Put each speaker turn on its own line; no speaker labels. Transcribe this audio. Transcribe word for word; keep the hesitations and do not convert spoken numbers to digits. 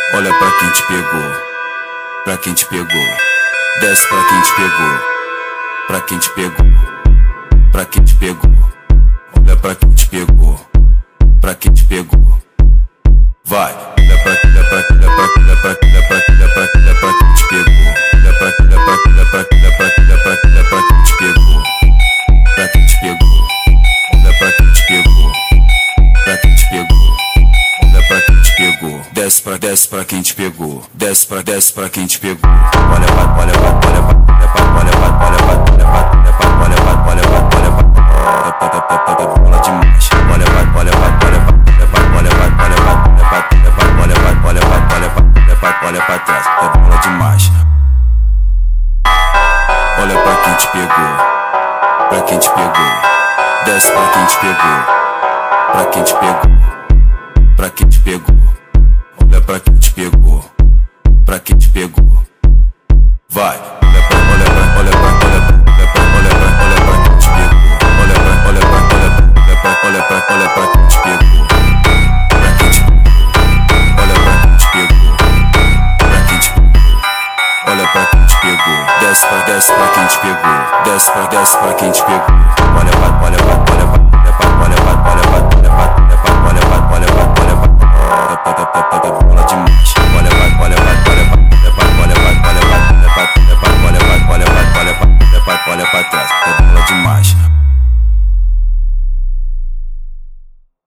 Olha pra quem te pegou, pra quem te pegou. Desce pra quem te pegou, pra quem te pegou, pra quem te pegou. Olha pra quem te pegou, pra quem te pegou. Vai, olha pra, olha pra, olha pra, olha pra, olha pra, olha pra, olha pra quem te pegou. Olha pra, olha pra, olha pra, olha pra, olha pra, olha pra quem te pegou, pra quem te pegou. Olha pra quem te pegou, pra quem te pegou. Olha pra quem te pegou. Desce pra, desce pra quem te pegou. Desce pra, desce pra quem te pegou. Olha pra, olha pra, olha pra, olha pra, olha pra, olha pra, olha pra, olha pra, olha pra, olha pra, olha pra, bola demais. Olha pra, olha pra, olha pra, olha pra, olha pra, olha pra, olha pra, olha pra, olha pra, olha pra, olha pra, olha pra trás. É bola demais. Olha pra quem te pegou, pra quem te pegou. Desce pra quem te pegou, pra quem te pegou, pra quem te pegou. Olha pra quem te pegou, pra quem te pegou. Vai, olha pra, olha pra, olha pra, olha pra, olha pra, olha pra, olha pra quem te pegou. Olha pra, olha pra, olha pra, olha pra, olha pra, olha pra quem te pegou, pra quem te pegou. Olha pra quem te pegou, pra quem te pegou. Olha pra quem te pegou. Desce pra, desce pra quem te pegou. Desce pra, desce pra quem te pegou. Olha pra, olha pra,